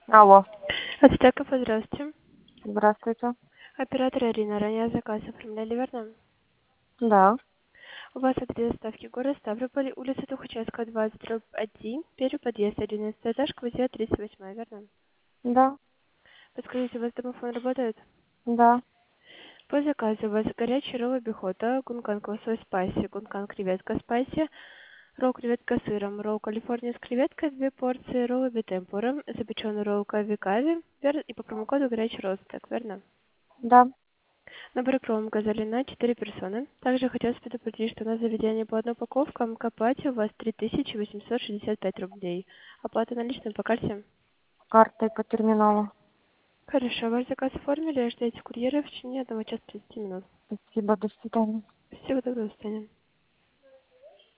Алло, Ацтеков, здравствуйте. здравствуйте. Оператор Ирина, ранее заказ оформляли, верно? Да, У вас адрес доставки город Ставрополь, улица Тухачевская, 20/1, первый подъезд, 11 этаж, квартира 38, верно? да, Подскажите, у вас домофон работает? да. По заказу у вас горячий ролл бихота, гункан лосось спайси, гункан креветка спайси, ролл креветка с сыром, ролл калифорния с креветкой, 2 порции, ролл битемпура, запеченный ролл кави-кави, и по промокоду горячий ростек, верно? Да. Набор кром газели на 4 персоны. Также хотелось предупредить, что на заведение по одной упаковке к оплате у вас 3865 рублей. Оплата наличной по карте. Картой по терминалу. Хорошо, ваш заказ оформили, ждите курьера в течение 1 часа 30 минут. Спасибо, до свидания. Всего доброго, до свидания.